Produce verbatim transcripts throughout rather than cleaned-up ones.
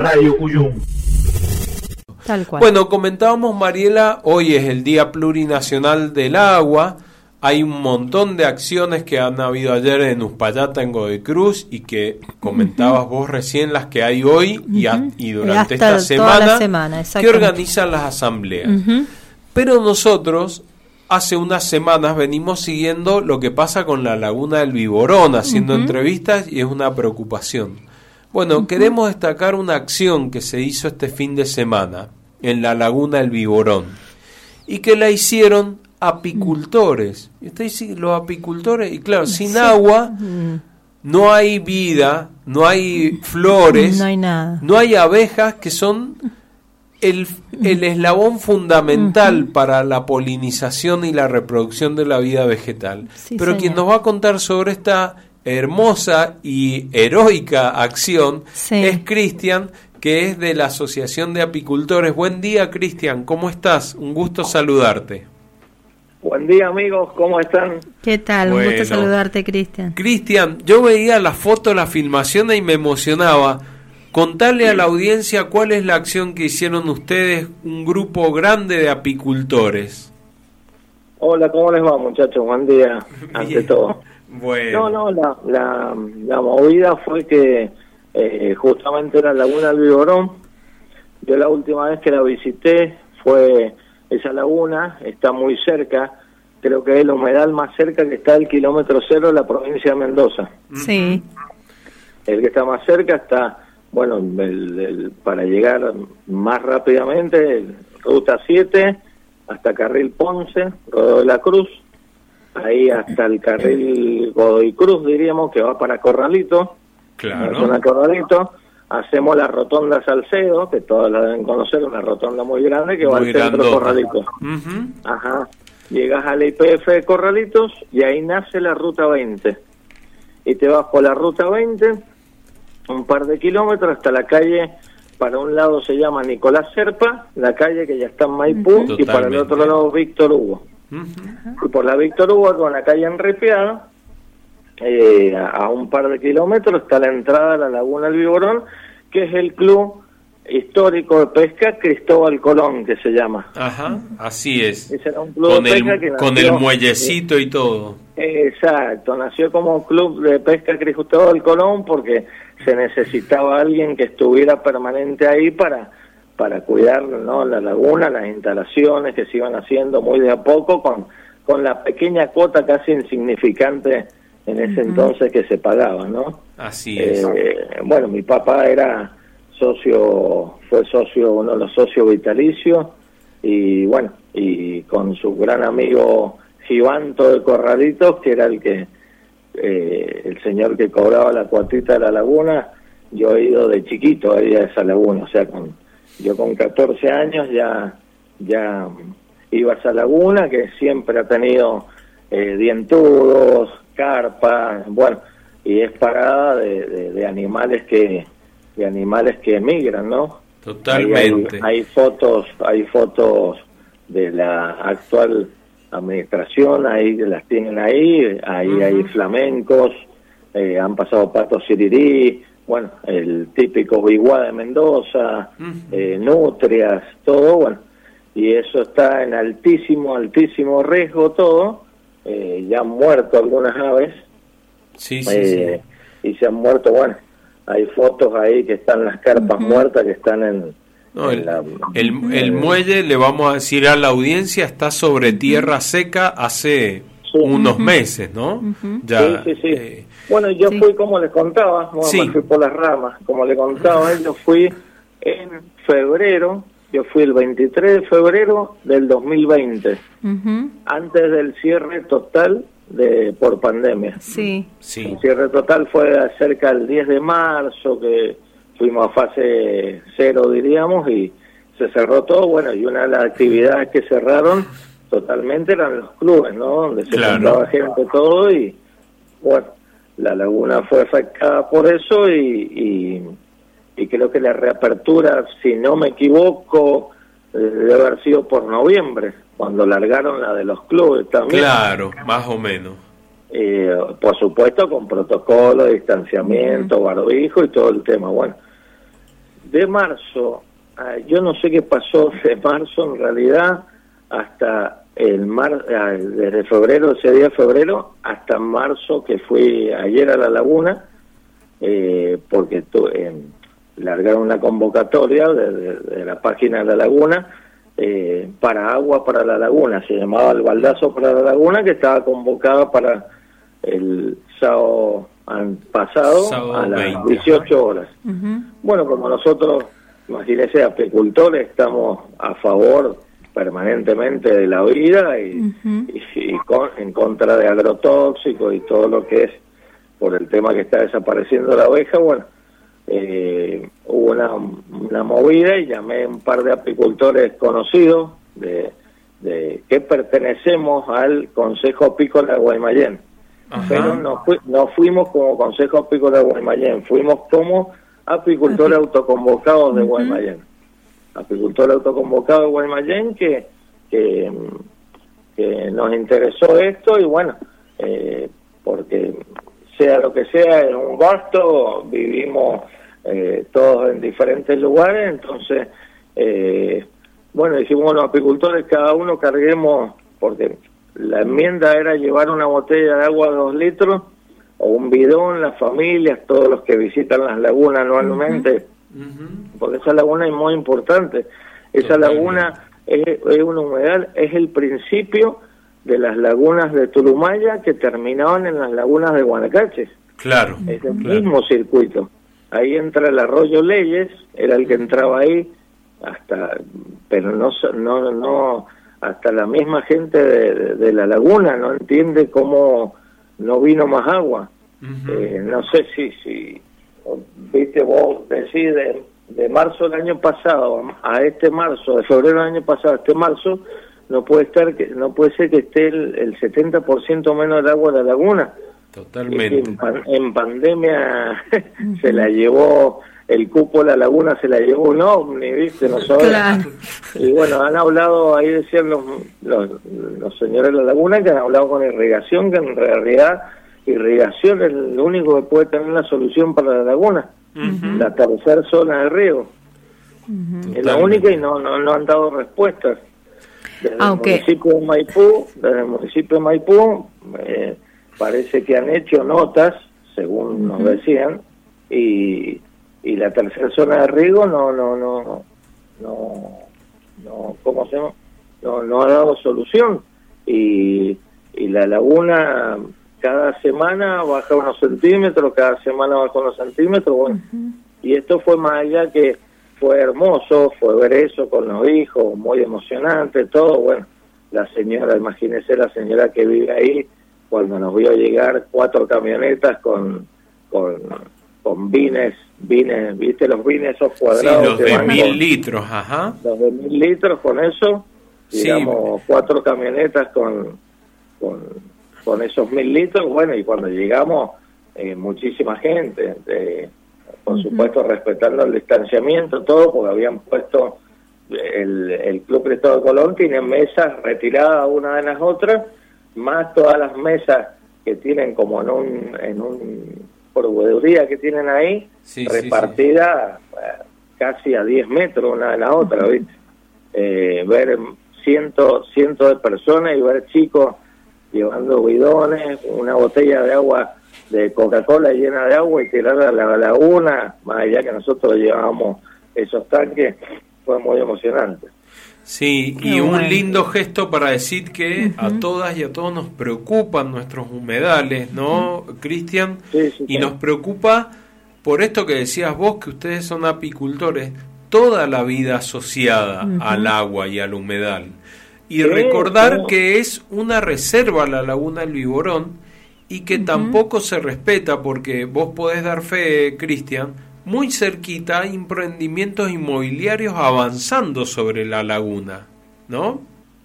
Radio Cuyum. Tal cual. Bueno, comentábamos, Mariela, hoy es el Día Plurinacional del Agua. Hay un montón de acciones que han habido ayer en Uspallata, en Godoy Cruz, y que comentabas uh-huh. vos recién las que hay hoy uh-huh. y, a, y durante Hasta esta semana, la semana que organizan las asambleas. Uh-huh. Pero nosotros, hace unas semanas, venimos siguiendo lo que pasa con la Laguna del Viborón, haciendo uh-huh. entrevistas, y es una preocupación. Bueno, uh-huh. queremos destacar una acción que se hizo este fin de semana en la Laguna del Viborón, y que la hicieron apicultores. Y usted dice, los apicultores, y claro, sin sí. agua no hay vida, no hay flores, no hay nada, no hay abejas, que son el, el eslabón fundamental uh-huh. para la polinización y la reproducción de la vida vegetal. Sí, Pero señor. Quien nos va a contar sobre esta hermosa y heroica acción sí. es Cristian, que es de la Asociación de Apicultores. Buen día, Cristian, ¿cómo estás? Un gusto saludarte. Buen día, amigos, ¿cómo están? ¿Qué tal? Bueno. Un gusto saludarte, Cristian. Cristian, yo veía las fotos, las filmaciones y me emocionaba. Contale a la audiencia cuál es la acción que hicieron ustedes, un grupo grande de apicultores. Hola, ¿cómo les va, muchachos? Buen día, ante Bien. todo. Bueno. No, no, la, la, la movida fue que eh, justamente era Laguna del Viborón. Yo la última vez que la visité fue... Esa laguna está muy cerca, creo que es el humedal más cerca que está del kilómetro cero de la provincia de Mendoza. Sí. El que está más cerca está, bueno, el, el, para llegar más rápidamente, el, ruta siete, hasta Carril Ponce, Rodeo de la Cruz, ahí hasta el carril Godoy Cruz, diríamos, que va para Corralito, claro. la zona Corralito. Hacemos la rotonda Salcedo, que todos la deben conocer, una rotonda muy grande que muy va al centro de Corralitos. Uh-huh. Ajá. Llegas al I P F de Corralitos y ahí nace la ruta veinte. Y te vas por la ruta veinte, un par de kilómetros hasta la calle, para un lado se llama Nicolás Serpa, la calle que ya está en Maipú, uh-huh. y para el otro lado Víctor Hugo. Uh-huh. Y por la Víctor Hugo, con la calle Enripiada, Eh, a un par de kilómetros está la entrada a la Laguna del Viborón, que es el club histórico de pesca Cristóbal Colón, que se llama. Ajá, así es. Ese era un club con de pesca el, que nació, con el muellecito y todo. Exacto, nació como club de pesca Cristóbal Colón porque se necesitaba alguien que estuviera permanente ahí para para cuidar, ¿no?, la laguna, las instalaciones que se iban haciendo muy de a poco, con, con la pequeña cuota casi insignificante en ese uh-huh. entonces que se pagaba, ¿no? Así es. Eh, bueno, mi papá era socio, fue socio, uno de los socios vitalicios, y bueno, y con su gran amigo Givanto de Corralitos, que era el que, eh, el señor que cobraba la cuatita de la laguna. Yo he ido de chiquito ahí a esa laguna, o sea, con, yo con catorce años ya, ya iba a esa laguna, que siempre ha tenido eh, dientudos, carpa, bueno, y es parada de, de, de animales que de animales que emigran, ¿no? Totalmente. Hay, hay fotos, hay fotos de la actual administración, ahí las tienen ahí, ahí uh-huh. hay flamencos, eh, han pasado patos sirirí, bueno, el típico biguá de Mendoza, uh-huh. eh, nutrias, todo, bueno, y eso está en altísimo, altísimo riesgo todo. Eh, ya han muerto algunas aves, sí, sí, eh, sí. y se han muerto, bueno, hay fotos ahí que están las carpas uh-huh. muertas que están en, no, en el, la, el, el muelle, le vamos a decir a la audiencia, está sobre tierra seca hace sí. unos uh-huh. meses, ¿no? Uh-huh. Ya, sí, sí, sí. Eh, bueno, yo sí. fui, como les contaba, bueno, sí. me fui por las ramas, como le contaba, yo fui en febrero. Yo fui el veintitrés de febrero del dos mil veinte, uh-huh. antes del cierre total de por pandemia. Sí. sí. El cierre total fue cerca del diez de marzo, que fuimos a fase cero, diríamos, y se cerró todo. Bueno, y una de las actividades que cerraron totalmente eran los clubes, ¿no? Donde se claro. juntaba gente, todo, y bueno, la laguna fue afectada por eso, y... y y creo que la reapertura, si no me equivoco, eh, debe haber sido por noviembre, cuando largaron la de los clubes también. Claro, más o menos. Eh, por supuesto con protocolo de distanciamiento, barbijo y todo el tema. Bueno, de marzo, yo no sé qué pasó de marzo en realidad hasta el mar, desde febrero, ese día de febrero, hasta marzo, que fui ayer a la laguna, eh, porque tu, eh, largaron una convocatoria de, de, de la página de la laguna eh, para agua para la laguna, se llamaba el baldazo para la laguna, que estaba convocada para el sábado pasado sábado a las veinte, dieciocho horas. Uh-huh. Bueno, como nosotros, imagínense, apicultores, estamos a favor permanentemente de la vida y, uh-huh. y, y con, en contra de agrotóxicos y todo lo que es por el tema que está desapareciendo la oveja. Bueno, eh, hubo una, una movida y llamé a un par de apicultores conocidos de, de que pertenecemos al Consejo Apícola de Guaymallén. Ajá. Pero no, fu no fuimos como Consejo Apícola de Guaymallén, fuimos como apicultores autoconvocados de uh-huh. Guaymallén. Apicultores autoconvocados de Guaymallén que, que, que nos interesó esto y bueno, eh, porque sea lo que sea, es un gasto, vivimos eh, todos en diferentes lugares, entonces, eh, bueno, dijimos los apicultores, cada uno carguemos, porque la enmienda era llevar una botella de agua de dos litros o un bidón, las familias, todos los que visitan las lagunas anualmente, uh-huh. porque esa laguna es muy importante. Esa Totalmente. laguna es, es un humedal, es el principio de las lagunas de Tulumaya que terminaban en las lagunas de Guanacache. Claro. Es el claro. mismo circuito. Ahí entra el arroyo Leyes, era el que entraba ahí, hasta, pero no, no, no, hasta la misma gente de, de, de la laguna no entiende cómo no vino más agua. Uh-huh. eh, no sé si, si, viste vos decís de, de marzo del año pasado a este marzo, de febrero del año pasado a este marzo, no puede estar que no puede ser que esté el, el setenta por ciento menos del agua de la laguna. Totalmente. En, pan, en pandemia se la llevó el cupo de la laguna, se la llevó un ovni, ¿viste? Nosotros. Claro. Y bueno, han hablado, ahí decían los, los, los señores de la laguna que han hablado con irrigación, que en realidad irrigación es lo único que puede tener la solución para la laguna, uh-huh. la tercera zona de riego. Uh-huh. Es la única y no, no, no han dado respuestas. Desde Aunque... el municipio de Maipú, desde el municipio de Maipú, eh, parece que han hecho notas, según uh-huh. nos decían, y, y la tercera zona de riego no, no, no, no, no, ¿cómo se llama? No, no ha dado solución, y, y la laguna cada semana baja unos centímetros, cada semana baja unos centímetros, bueno, uh-huh. y esto fue más allá que fue hermoso, fue ver eso con los hijos, muy emocionante, todo, bueno, la señora, imagínese la señora que vive ahí, cuando nos vio llegar cuatro camionetas con con, con vines, vines, ¿viste los vines esos cuadrados? Sí, los de mil con, litros, ajá. Los de mil litros con eso, digamos, sí. cuatro camionetas con, con, con esos mil litros, bueno, y cuando llegamos, eh, muchísima gente, eh, por supuesto respetando el distanciamiento, todo, porque habían puesto, el, el Club Cristóbal Colón tiene mesas retiradas una de las otras, más todas las mesas que tienen como en un, en un proveeduría que tienen ahí, sí, repartidas sí, sí. Eh, casi a diez metros una de la otra, ¿viste? Eh, ver cientos, cientos de personas y ver chicos llevando bidones, una botella de agua de Coca-Cola llena de agua y tirarla a la laguna, más allá que nosotros llevábamos esos tanques, fue muy emocionante. Sí, Qué y bueno. un lindo gesto para decir que uh-huh. a todas y a todos nos preocupan nuestros humedales, ¿no, uh-huh. Cristian? Sí, sí, y sí. nos preocupa por esto que decías vos, que ustedes son apicultores, toda la vida asociada uh-huh. al agua y al humedal. Y sí, recordar sí. que es una reserva la laguna del Viborón, y que uh-huh. tampoco se respeta, porque vos podés dar fe, Cristian, muy cerquita hay emprendimientos inmobiliarios avanzando sobre la laguna, ¿no?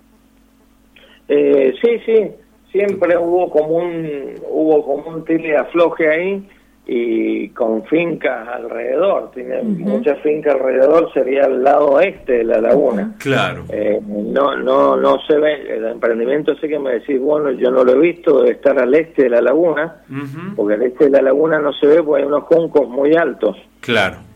Eh, sí, sí, siempre hubo como un hubo como un tire afloje ahí y con fincas alrededor, tiene uh-huh. muchas fincas alrededor, sería el lado este de la laguna. Claro. Eh, no no no se ve, el emprendimiento ese que me decís, bueno, yo no lo he visto, debe estar al este de la laguna, uh-huh. porque al este de la laguna no se ve porque hay unos juncos muy altos. Claro,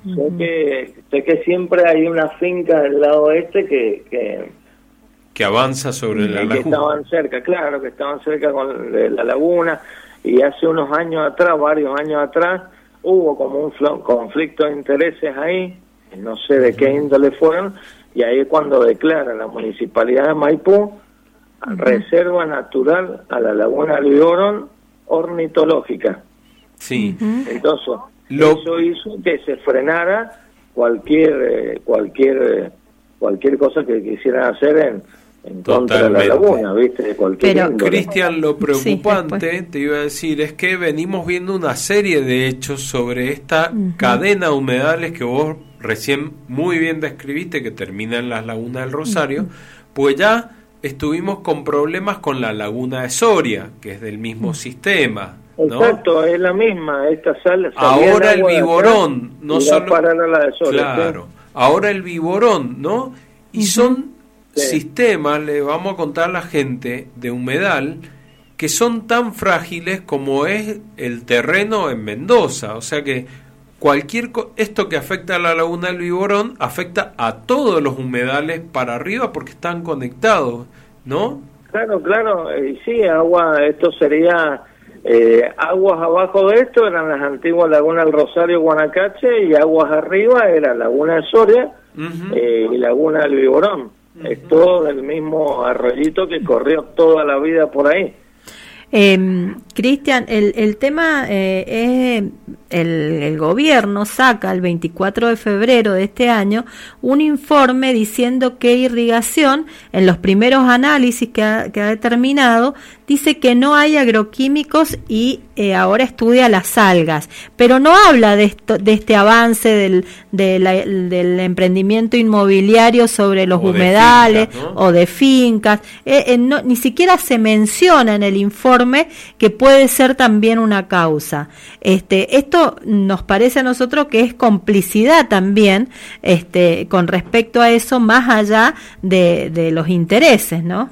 Uh-huh. Sé que sé que siempre hay una finca del lado este que que, que avanza sobre la laguna. Que estaban cerca, claro, que estaban cerca con de la laguna, y hace unos años atrás, varios años atrás, hubo como un conflicto de intereses ahí, no sé de qué índole fueron, y ahí es cuando declara la Municipalidad de Maipú uh-huh. reserva natural a la laguna del Viborón ornitológica. Sí. Uh-huh. Entonces, Lo... eso hizo que se frenara cualquier eh, cualquier eh, cualquier cosa que quisieran hacer en, en contra de la laguna, ¿viste? De cualquier Pero, Cristian, lo preocupante, sí, te iba a decir, es que venimos viendo una serie de hechos sobre esta uh-huh. cadena de humedales que vos recién muy bien describiste, que termina en las lagunas del Rosario, uh-huh. pues ya estuvimos con problemas con la laguna de Soria, que es del mismo uh-huh. sistema. ¿No? Exacto, es la misma, esta sal ahora el Viborón, no solo parar a la de Soria, claro, ¿sí? Ahora el Viborón, ¿no? Y uh-huh. son sí. sistemas, le vamos a contar a la gente, de humedal que son tan frágiles como es el terreno en Mendoza, o sea que cualquier co- esto que afecta a la laguna del Viborón afecta a todos los humedales para arriba porque están conectados, ¿no? Claro, claro, y sí, agua, esto sería Eh, aguas abajo de esto eran las antiguas lagunas del Rosario, Guanacache, y aguas arriba era Laguna de Soria uh-huh. eh, y Laguna del Viborón. Uh-huh. Es todo del mismo arroyito que corrió toda la vida por ahí. Eh, Cristian, el, el tema eh, es el, el gobierno saca el veinticuatro de febrero de este año un informe diciendo que irrigación, en los primeros análisis que ha, que ha determinado, dice que no hay agroquímicos y eh, ahora estudia las algas, pero no habla de esto, de este avance del, de la, del emprendimiento inmobiliario sobre los o humedales de fincas, ¿no? o de fincas, eh, eh, no, ni siquiera se menciona en el informe que puede ser también una causa. Este, esto nos parece a nosotros que es complicidad también, este, con respecto a eso, más allá de, de los intereses, ¿no?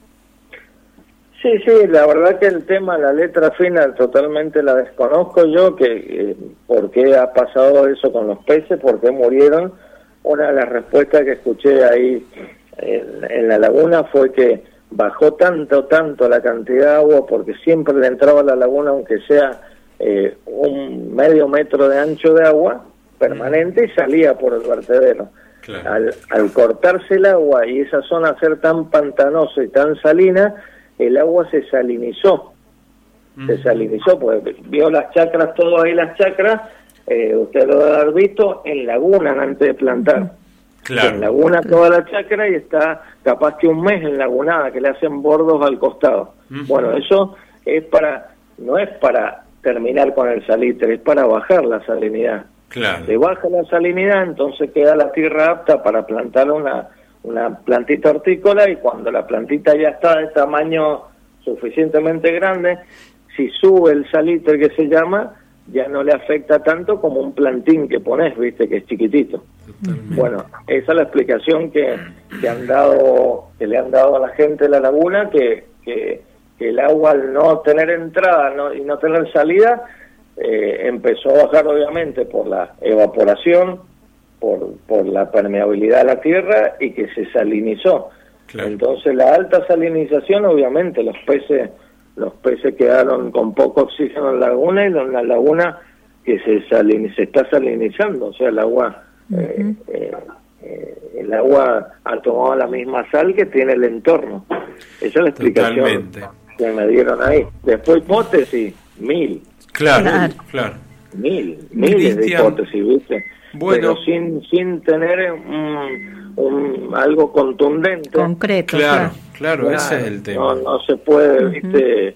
Sí, sí, la verdad que el tema, la letra fina, totalmente la desconozco yo, que eh, por qué ha pasado eso con los peces, por qué murieron. Una de las respuestas que escuché ahí en, en la laguna fue que bajó tanto, tanto la cantidad de agua, porque siempre le entraba a la laguna, aunque sea eh, un medio metro de ancho de agua permanente, y salía por el vertedero. Claro. Al, al cortarse el agua y esa zona ser tan pantanosa y tan salina, el agua se salinizó, uh-huh. se salinizó, pues vio las chacras, todo ahí las chacras, eh, usted lo debe haber visto en lagunas antes de plantar. Claro. En laguna toda la chacra y está capaz que un mes en lagunada, que le hacen bordos al costado. Uh-huh. Bueno, eso es para, no es para terminar con el salitre, es para bajar la salinidad. Claro. Se baja la salinidad, entonces queda la tierra apta para plantar una una plantita hortícola, y cuando la plantita ya está de tamaño suficientemente grande, si sube el salitre, que se llama, ya no le afecta tanto como un plantín que pones, viste, que es chiquitito. Totalmente. Bueno, esa es la explicación que, que han dado, que le han dado a la gente de la laguna, que, que, que el agua, al no tener entrada no, y no tener salida, eh, empezó a bajar obviamente por la evaporación, por por la permeabilidad de la tierra, y que se salinizó. Claro. Entonces la alta salinización, obviamente los peces los peces quedaron con poco oxígeno en la laguna, y en la laguna que se salin, se está salinizando, o sea, el agua uh-huh. eh, eh, eh, el agua ha tomado la misma sal que tiene el entorno. Esa es la explicación Totalmente. que me dieron ahí. Después hipótesis, mil. Claro, claro. claro. Mil, miles de hipótesis, ¿viste? Bueno, pero sin sin tener un, un algo contundente, concreto, claro, claro, claro, ese es el tema. No, no se puede, uh-huh. viste,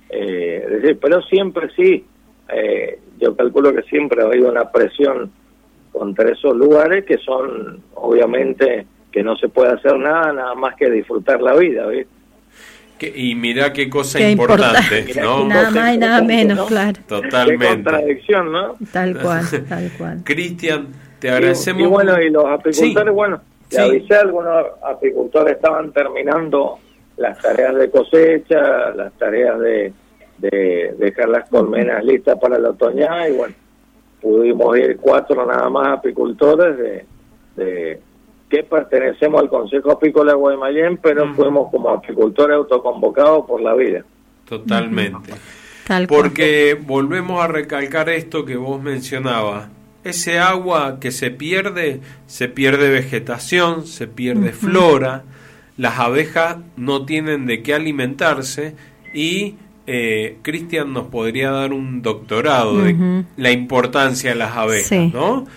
eh, decir, pero siempre sí, eh, yo calculo que siempre ha habido una presión contra esos lugares, que son, obviamente, que no se puede hacer nada, nada más que disfrutar la vida, ¿viste? Que, y mira qué cosa qué importante, importante, ¿no? Nada más y nada menos, ¿no? Claro. Totalmente. Qué contradicción, ¿no? Tal cual, tal cual. Cristian, te agradecemos. Y, y bueno, y los apicultores, sí. bueno, te sí. avisé, algunos apicultores estaban terminando las tareas de cosecha, las tareas de, de dejar las colmenas listas para el otoñal, y bueno, pudimos ir cuatro nada más apicultores de, de que pertenecemos al Consejo Apícola de Guaymallén, pero mm. fuimos como apicultores autoconvocados por la vida. Totalmente. Tal Porque cual. volvemos a recalcar esto que vos mencionabas. Ese agua que se pierde, se pierde vegetación, se pierde uh-huh. flora, las abejas no tienen de qué alimentarse y eh, Cristian nos podría dar un doctorado uh-huh. de la importancia de las abejas, sí. ¿no?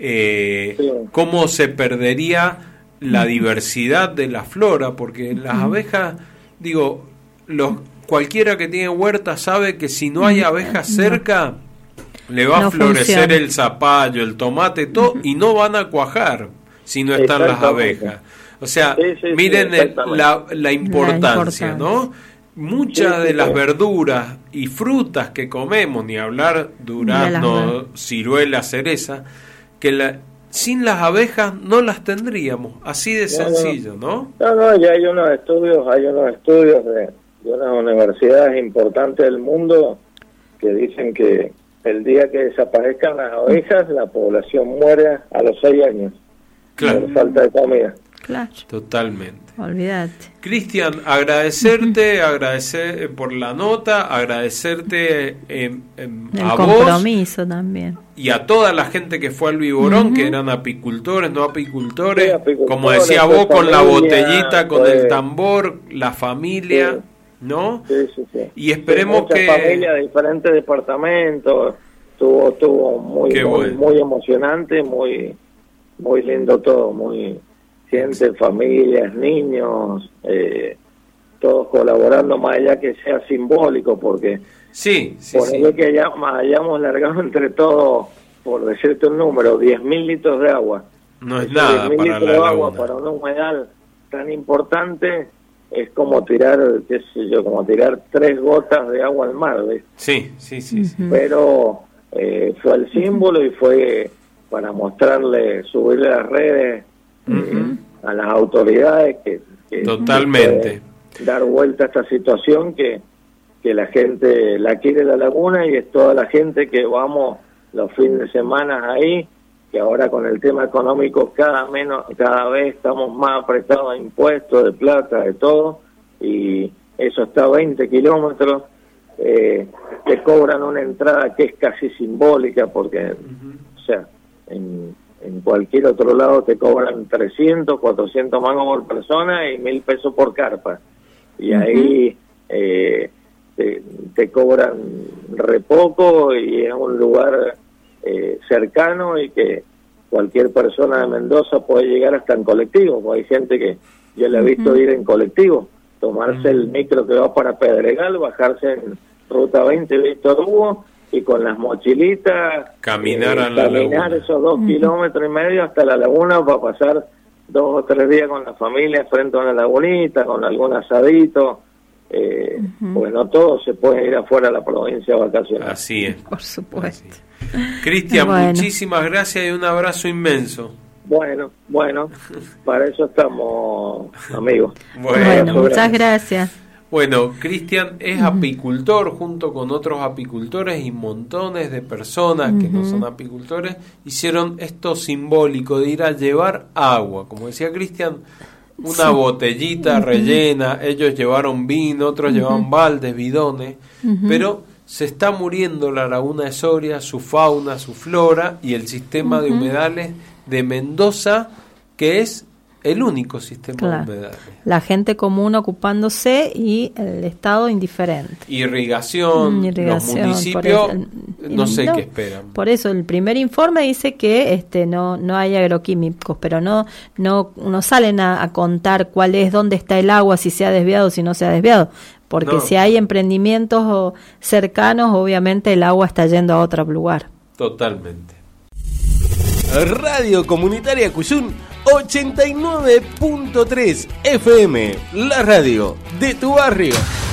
Eh, sí. Cómo se perdería la uh-huh. diversidad de la flora, porque uh-huh. las abejas, digo, los cualquiera que tiene huerta sabe que si no hay abejas cerca, le va no a florecer funciona. El zapallo, el tomate, todo, uh-huh. y no van a cuajar si no están las abejas. O sea, sí, sí, miren sí, el, la, la, importancia, la importancia, ¿no? Muchas sí, sí, de las sí. verduras y frutas que comemos, ni hablar durazno, ciruela, cereza, que la, sin las abejas no las tendríamos, así de no, sencillo, ¿no? No, no, ya hay unos estudios, hay unos estudios de, de unas universidades importantes del mundo que dicen que el día que desaparezcan las abejas, la población muere a los seis años. Claro. Por falta de comida. Claro. Totalmente. Olvídate. Cristian, agradecerte, agradecer por la nota, agradecerte eh, eh, a vos. El compromiso también. Y a toda la gente que fue al Viborón, uh-huh. que eran apicultores, no apicultores. Sí, apicultores, como decía vos, con familia, la botellita, con pues, el tambor, la familia. Sí. ¿No? Sí, sí, sí. Y esperemos que familias de diferentes departamentos, estuvo, estuvo muy, muy, bueno. muy emocionante, muy, muy lindo todo, muy gente, familias, niños, eh, todos colaborando, más allá que sea simbólico, porque sí, sí, por sí. que hayamos, hayamos largado entre todos, por decirte un número, diez mil litros de agua. No es nada para litros la de laguna. Agua para un humedal tan importante. Es como tirar, qué sé yo, como tirar tres gotas de agua al mar, ¿ves? Sí, sí, sí. Uh-huh. sí. Pero eh, fue el símbolo y fue para mostrarle, subirle a las redes uh-huh. eh, a las autoridades que, que totalmente que dar vuelta a esta situación, que, que la gente la quiere la laguna y es toda la gente que vamos los fines de semana ahí, que ahora con el tema económico cada menos cada vez estamos más apretados a impuestos, de plata, de todo, y eso está a veinte kilómetros, eh, te cobran una entrada que es casi simbólica, porque, uh-huh. o sea, en, en cualquier otro lado te cobran trescientos, cuatrocientos mangos por persona y mil pesos por carpa, y uh-huh. ahí eh, te, te cobran re poco y es un lugar Eh, cercano y que cualquier persona de Mendoza puede llegar hasta en colectivo, porque hay gente que yo le he visto uh-huh. ir en colectivo, tomarse uh-huh. el micro que va para Pedregal, bajarse en ruta veinte Víctor Hugo y con las mochilitas caminar, eh, a la caminar laguna. esos dos uh-huh. kilómetros y medio hasta la laguna para pasar dos o tres días con la familia frente a una lagunita, con algún asadito. Eh, uh-huh. Pues no todos se pueden ir afuera de la provincia a vacacionar. Así es. Por supuesto. Cristian, bueno. muchísimas gracias y un abrazo inmenso. Bueno, bueno, para eso estamos, amigos. Bueno, bueno muchas gracias. Bueno, Cristian es uh-huh. apicultor junto con otros apicultores y montones de personas uh-huh. que no son apicultores hicieron esto simbólico de ir a llevar agua, como decía Cristian, una sí. botellita uh-huh. rellena, ellos llevaron vino, otros uh-huh. llevaban baldes, bidones, uh-huh. pero se está muriendo la laguna de Soria, su fauna, su flora y el sistema uh-huh. de humedales de Mendoza, que es el único sistema claro. de humedales. La gente común ocupándose y el Estado indiferente. Irrigación, Irrigación los municipios, eso, el, no sé no, qué esperan. Por eso el primer informe dice que este no no hay agroquímicos, pero no no no salen a, a contar cuál es, dónde está el agua, si se ha desviado, si no se ha desviado. Porque no. si hay emprendimientos cercanos, obviamente el agua está yendo a otro lugar. Totalmente. Radio Comunitaria Cuyún ochenta y nueve punto tres F M, la radio de tu barrio.